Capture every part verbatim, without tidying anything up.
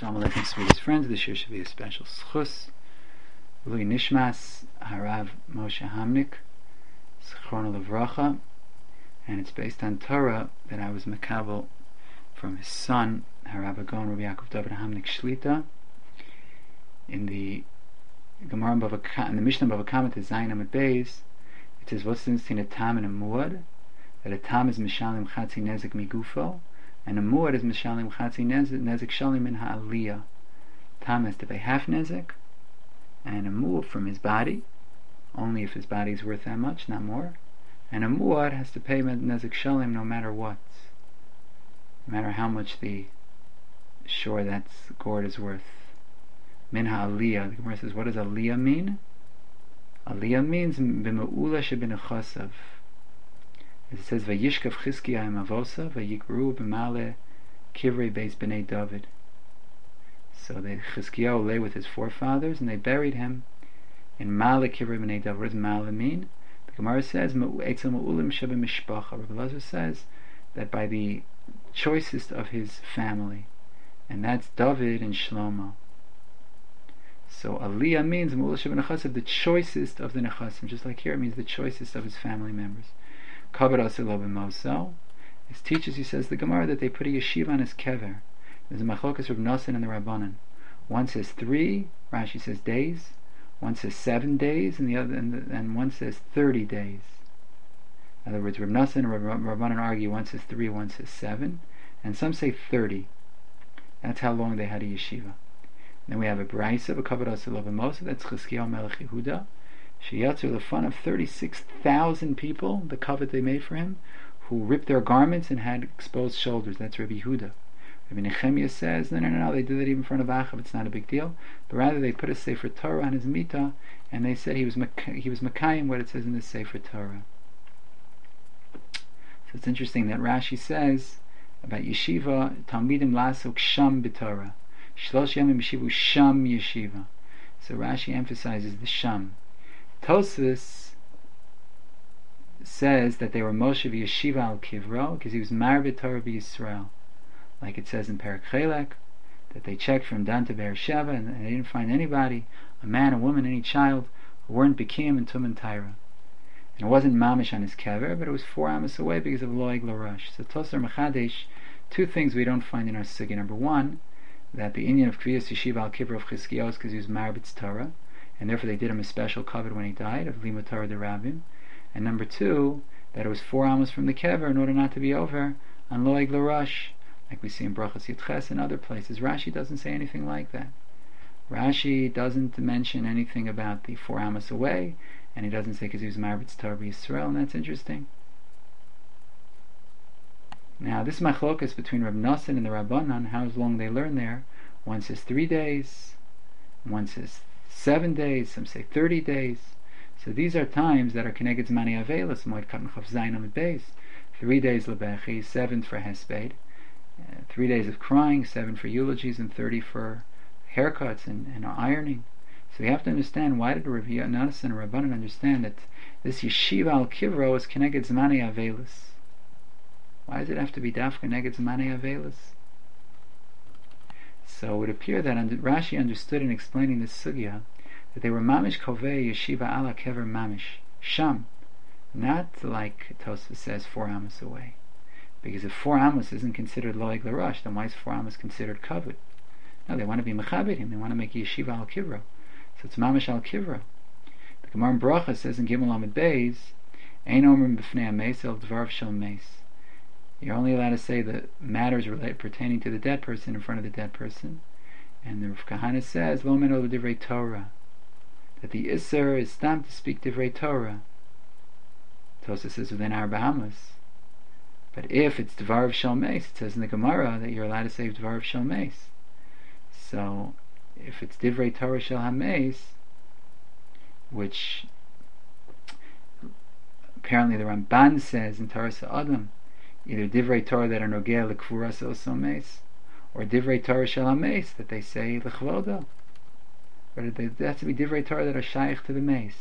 Shalom Aleichem, sweetest friends. This year should be a special schus. Lui Nishmas Harav Moshe Hamnik, Zichrono Livracha, and it's based on Torah that I was makabel from his son, Harav Agon Rabbi Yaakov David Hamnik Shlita, in the Gemara Bava Kama, in the Mishnah Bava Kama to Zayin Amud Beis. It says, "What's the difference between a tam and a muad? That a tam is mishalim chatzi nezik migufo, and a muad is mishalim chatzi nezik shalim min ha'aliyah. Tam has to pay half nezik, and a muad from his body, only if his body is worth that much, not more. And a muad has to pay nezik shalim no matter what, no matter how much the shore that gourd is worth. Min ha'aliyah." The Gemara says, what does aliyah mean? Aliyah means b'me'ula shebenechasav. It says, "Vayishkav Chizkiah imavosa, vayikru b'male kivrei beis b'nei David." So the Chizkiah lay with his forefathers, and they buried him in male kivrei b'nei David. What does male mean? The Gemara says, "Eitzel me'ulim shebemishpacha." Rabbi Elazar says that by the choicest of his family, and that's David and Shlomo. So Aliyah means Me'ula Shebenechasav, the choicest of the Nechasim. Just like here, it means the choicest of his family members. Kavod Asilo b'Mosel. His teachers, he says, the Gemara, that they put a yeshiva on his kever. There's a machlokas Reb Nosson and the Rabbanan. One says three, Rashi says days. One says seven days, and the other, and, the, and one says thirty days. In other words, Reb Nosson and Reb Rabbanan argue. One says three, one says seven, and some say thirty. That's how long they had a yeshiva. Then we have a brayso of a kavod asilo b'Mosel. That's Chizkiyahu Melech Yehuda. Sheyatzu l'fan of thirty-six thousand people, the kavod they made for him, who ripped their garments and had exposed shoulders. That's Rabbi Yehuda. Rabbi Nechemiah says, no, no, no, no, they did that even in front of Achav. It's not a big deal. But rather, they put a Sefer Torah on his mita, and they said he was he was Makayim what it says in the Sefer Torah. So it's interesting that Rashi says about yeshiva, Talmidim lasok sham b'Torah. Shlosh yamim yeshivu sham yeshiva. So Rashi emphasizes the sham. Tosfos says that they were Moshe v'yeshiva al kivro because he was married Torah b'Yisrael, like it says in Perek Chelek, that they checked from Dan to Beersheba and, and they didn't find anybody, a man, a woman, any child, who weren't Bekim and Tum and Tyra. And it wasn't mamish on his kever, but it was four amos away because of Loig Larash. So Tosar Mechadesh, two things we don't find in our sugya. Number one, that the Indian of Kviyas Yeshiva al Kivra of Chizkiyahu is because he was married Torah, and therefore they did him a special covet when he died of Limud Torah de Rabbim. And number two, that it was four amos from the kever in order not to be over on Loig Larash, like we see in Brachas Yitches and other places. Rashi doesn't say anything like that. Rashi doesn't mention anything about the four amos away, and he doesn't say because he was married Torah Yisrael, and that's interesting. Now, this machlokas between Reb Nosson and the Rabbanan, how long they learn there. One says three days, one says seven days, some say thirty days. So these are times that are keneged zmani avelos, moed katan chav zayin amud beis. Three days lebechi, seven for hesped, uh, three days of crying, seven for eulogies, and thirty for haircuts and, and ironing. So you have to understand, why did Reb Nosson and Rabbanan understand that this yeshiva al kivro is keneged zmani avelos? Why does it have to be dafka neged zmani avelos? So it would appear that under, Rashi understood in explaining this sugya that they were mamish kovei yeshiva ala kever mamish sham, not like Tosfos says four amos away. Because if four amos isn't considered loig larash, then why is four amos considered kavod? No, they want to be mechabedim. They want to make yeshiva al kivra. So it's mamish al kivra. The Gemara in Bracha says in Gimel Amud Beis, ein omrim b'fnei ameis el dvar shel meis. You're only allowed to say the matters related pertaining to the dead person in front of the dead person. And the Rav Kahana says, Lo men ol divrei Torah, that the Isser is stamped to speak divrei Torah. Tosfos says within Arba Amos. But if it's Dvar of Shel Meis, it says in the Gemara that you're allowed to say Dvar of Shel Meis. So if it's divrei Torah Shel HaMeis, which apparently the Ramban says in Torah Sa'adam, either divrei Torah that are nogea lekfuras oso meis, or divrei Torah shel hameis that they say lechvodo. But it has to be divrei Torah that are shaykh to the meis.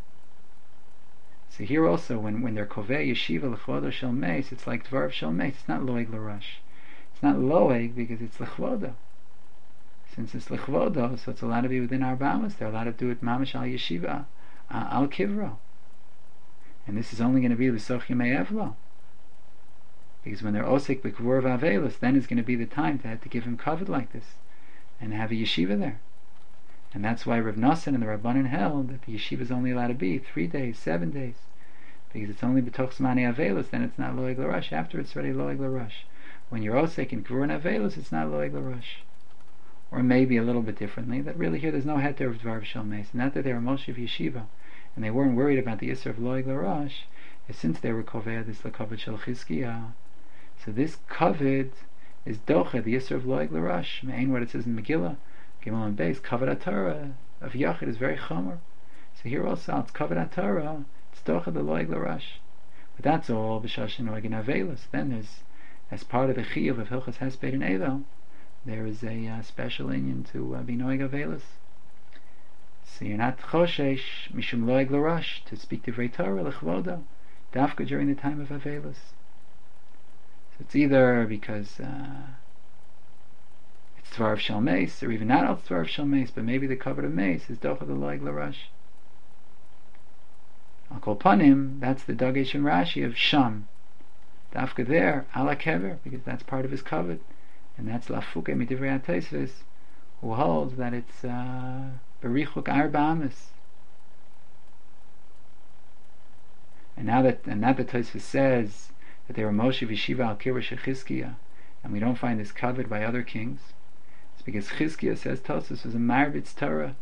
So here also, when, when they're kovei yeshiva lechvodo shel meis, it's like dvar shel meis. It's not loeg larash. It's not loeg because it's lechvodo. since it's lechvodo, so it's allowed to be within Arba Amos. They're allowed to do it mamash al yeshiva, uh, al kivro. And this is only going to be l'soch yemei evlo. Because when they're osik b'kvur v'avelus, then is going to be the time to have to give him kavod like this, and have a yeshiva there. And that's why Rav Nosson and the Rabbanan held that the yeshiva is only allowed to be three days, seven days, because it's only b'toch zmanei avelus. Then it's not loeg l'rush. After it's already loeg l'rush. When you're osik in kvur and avelus, it's not loeg l'rush. Or maybe a little bit differently, that really here there's no heter of dvar v'shel meis. Not that they were Moshe yeshiva, and they weren't worried about the isser of loeg l'rush, since they were koveh this l'kavod shel chizkiah. So this kavod is docha, the isser of loeg l'rush. Me'ain what it says in Megillah, Gimel and Beis, kavod atara of Yachid is very chomer. So here also it's kavod atara, it's docha the loeg l'rush. But that's all b'shashin noeg in avelus. Then there's, as part of the chiyuv of Hilchas Hesped and Evel, there is a uh, special inyan to uh, be noeg avelus. So you're not choshesh mishum loeg l'rush to speak to Vrei Torah l'chvodo dafka during the time of avelus. So it's either because uh, it's Tvar of Shel Meis, or even not al Tvar of Shel Meis, but maybe the cover of Meis is docha the loeg l'rush. I'll call panim, that's the Dagesh and Rashi of Sham. Dafka there, ala kever, because that's part of his covet, and that's lafuke midivrei HaTosfos, who holds that it's uh, berichuk arba amis. And now that and now that Tosfos says that they were Moshe v'Yeshiva al Kivra Shechizkiah, and we don't find this covered by other kings, it's because Chizkiah, says Tosfos, was a Marbitz Torah.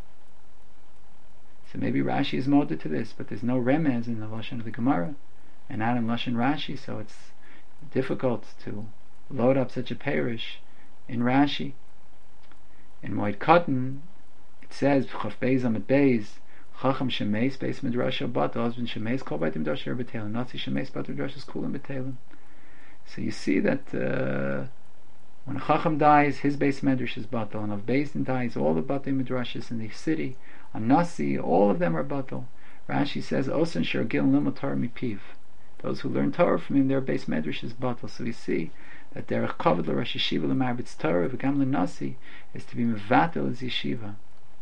So maybe Rashi is molded to this, but there's no remez in the Lashon of the Gemara, and not in Lashon Rashi, so it's difficult to load up such a parish in Rashi. In Moed Katan, it says Chaf Beis Amid Beis Chacham Shemeis Beis Midrasha Bat husband Shemeis Kol Beit Midrasha Betelim Nazi Shemeis Bat Midrasha Kulam Betelim. So you see that uh, when a Chacham dies, his Beis Midrash is Batal, and if Beis Din dies, all the Batei Midrashas in the city, a Nasi, all of them are Batal. Rashi says Osan Shir Gil Limud Torah Mipiv. Those who learn Torah from him, their Beis Midrash is Batal. So you see that Derech Kavod l'Rosh Yeshiva l'Marbitz Torah v'Gam l'Nasi is to be Mevatel as Yeshiva.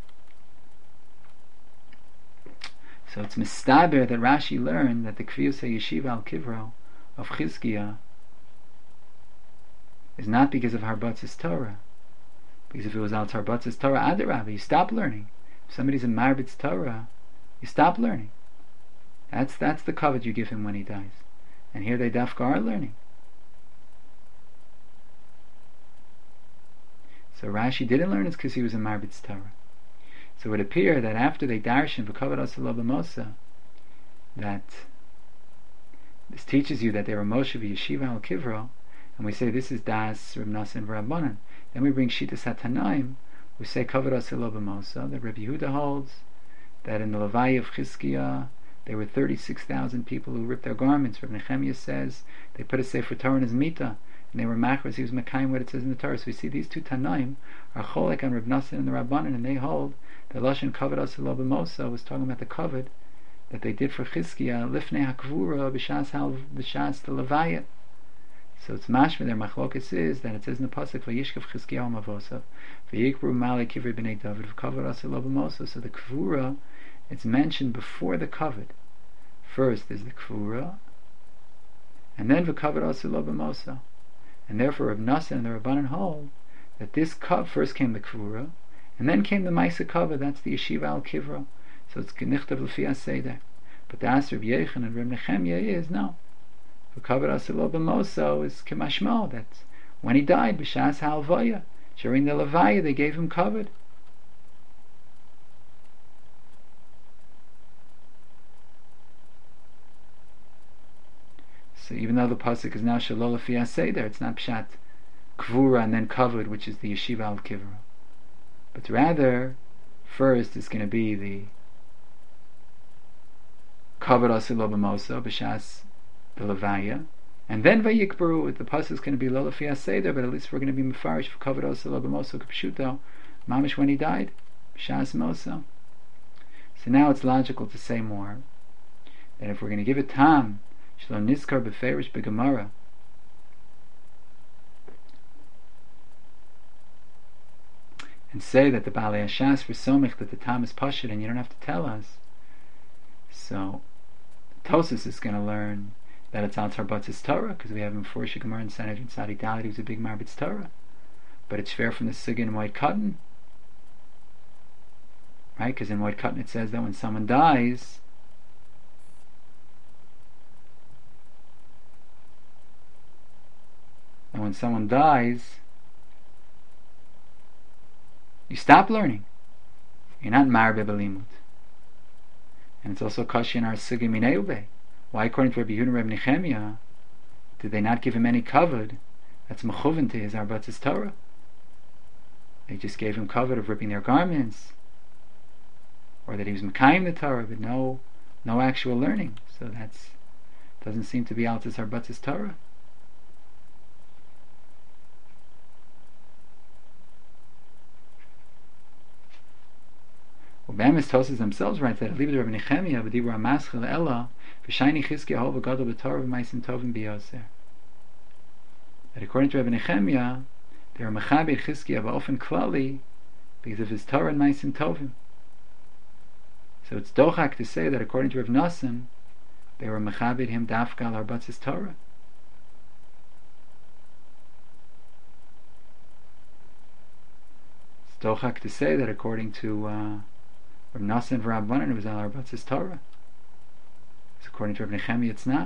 So it's mistaber that Rashi learned that the Kviyus HaYeshiva al Kivro of Chizkiah is not because of Harbatzis Torah. Because if it was al Harbatzis Torah Adarabah, you stop learning. If somebody's in Marbitz Torah, you stop learning. That's that's the covet you give him when he dies. And here they dafka are learning. So Rashi didn't learn it because he was in Marbitz Torah. So it would appear that after they darshan v'kavod aseh b'mosa, that this teaches you that they were Moshe v'Yeshiva al Kivro, and we say this is das Reb Nosson v'Rabbanan. Then we bring Shitas HaTanaim, we say kavod aseh b'mosa. That Reb Yehuda holds that in the Levaya of Chizkiah there were thirty-six thousand people who ripped their garments. Reb Nechemiah says they put a Sefer Torah in his mita, and they were machras. He was mekayim what it says in the Torah. So we see these two Tanaim are cholek on Reb Nosson and the Rabbanan, and they hold that Lashon kavod aseh b'mosa was talking about the kavod that they did for Chizkiah lifnei hakvura b'shas hal b'shas the Levaya. So it's mashma their machlokas is that it says in the pasuk vayishkav Chizkiah mavosav vayikbru malei kivrei b'nei David v'kavod aseh b'mosa. So the kvura, it's mentioned before the kavod. First is the kvura, and then v'kavod aseh b'mosa. And therefore Reb Nosson and the Rabbanan hold that this kav first came the kvura, and then came the Maisa Kavod, that's the Yeshiva al Kivro. So it's Genichtav L'fi HaSeder. But the Asher of Yechon and Reb Nechemiah is, no. For Kavod aseh b'mosa is Kemashmo, that when he died, B'shas HaLvaya, during the Levaya, they gave him Kavod. So even though the pasuk is now Shalol L'fi HaSeder, it's not Pshat Kvura and then Kavod, which is the Yeshiva al Kivro. But rather, first is going to be the Kavod aseh b'mosa b'shas the Levaya, and then Vayikbaru. The pasuk is going to be Lo L'fi HaSeder, but at least we're going to be mefarish for Kavod aseh b'mosa k'pshuto mamish when he died b'shas mosa. So now it's logical to say more that if we're going to give it tam shlo niskar b'ferish and say that the Balei Hashas for Somich, that the Tam is Pashut, and you don't have to tell us. So Tosfos is going to learn that it's Al Tarbatz's Torah, because we have him for Gemara and Sanhedrin Tzadik Dalit, who's a big Marbitz Torah. But it's fair from the Sugya in White Cotton, right? Because in White Cotton it says that when someone dies, and when someone dies, you stop learning. You're not Marbe Belimut. And it's also Kashi in our Sugya Mineube. Why, according to Rabbi Yehuda and Rabbi Nechemia, did they not give him any kavod? That's mechuven to his Arbatz's Torah. They just gave him kavod of ripping their garments, or that he was mekayim the Torah, but no, no actual learning. So that's doesn't seem to be Altis Arbatz's Torah. Ubemis Tosfos themselves write that Rabbi Nechemia v'dibur hamaschil ella v'shayni chizkiya hol v'gadol b'torah v'maisim tovim biyoser. That according to Rabbi Nechemia, they were mechaber chizkiya ba'ofen klali because of his Torah and maisim tovim. So it's dochak to say that according to Rav Nosson, they were mechaber him dafka al Arbatz's Torah. It's dochak to say that according to uh, Rav Nosson and Rabbanan, it was Al Arbatz's Torah. So according to Rav Nechemia, it's not.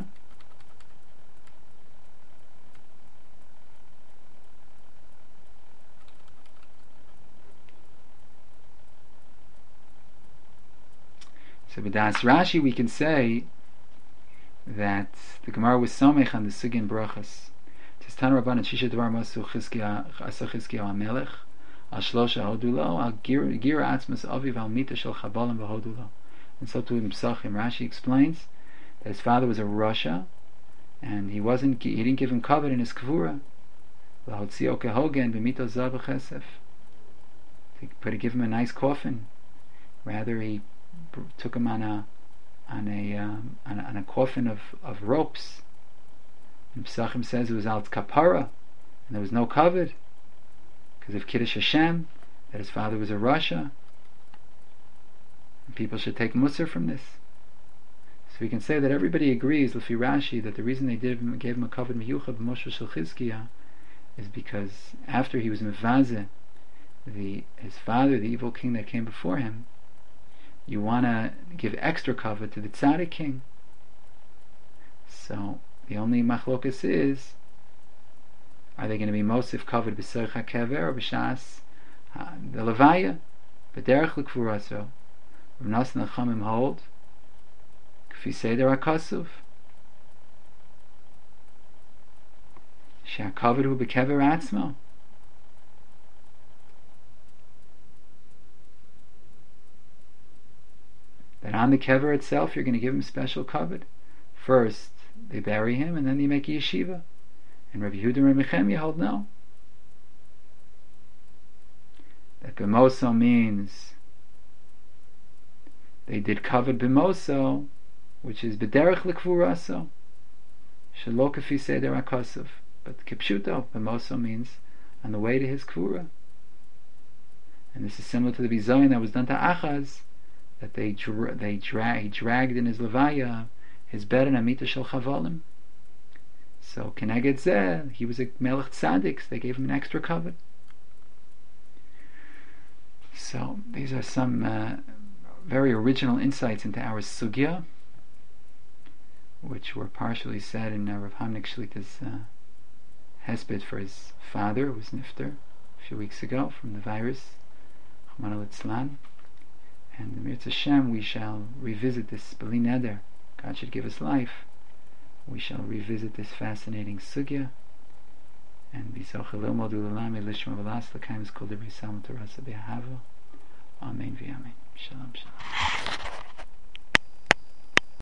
So b'das Rashi, we can say that the Gemara was somech on the Sugya in Brachas. It says Tana Rabbanan Shisha Dvar Masu Chizkiya Asa Chizkiya HaMelech Al Shlosha Hodulo Al Gira Atzmas Aviv Al Mita Shel Chabalim V'Hodulo. And so to Psachim, Rashi explains that his father was a Rasha, and he wasn't he didn't give him kavod in his kavura. L'hotzio kehogen b'mito zav v'chesef. But he give him a nice coffin. Rather, he took him on a on a um, on a, on a coffin of, of ropes. And Psachim says it was al kapara, and there was no kavod because of Kiddush Hashem, that his father was a Rasha. And people should take musar from this. So we can say that everybody agrees, Lefi Rashi, that the reason they did, gave him a kavod miyuchad b'moshe shel Chizkiya is because after he was mevazeh the his father, the evil king that came before him, you want to give extra kavod to the tzaddik king. So the only machlokas is, are they going to be mosif kavod b'serich hakever or b'shas uh, the levaya b'derech l'kvuraso? Rav Nosson and Chachamim hold k'fi seder hakasuv she'hakavod hu b'kever atzmo. That on the kever itself you're going to give him special kavod. First they bury him and then they make a yeshiva. And Rabbi Yehuda and Rabbi Nechemia hold no. That b'moso means they did kavod b'moso, which is b'derech l'kvuraso, shelo k'fi seder hakasuv. But kipshuto, b'moso means on the way to his kvura. And this is similar to the bizoyin that was done to Achaz, that they dra- they dra- he dragged in his levaya his bed in Amita Shel Chavalim. So Keneged Zeh, he was a Melech Tzaddik, so they gave him an extra kavod. So these are some uh, very original insights into our sugya, which were partially said in uh, Rav Hamnik Shlita's uh, hesped for his father, who was nifter a few weeks ago from the virus, Chman al-Itzlan. And the Mirz Hashem, we shall revisit this B'li Neder. God should give us life. We shall revisit this fascinating sugya. And B'sochel Lilmod U'Lalami Lishma V'las L'Kaim Kol Divrei Salmo Torah Sabei Ahava. Amen v'Amen. Shalom, shalom.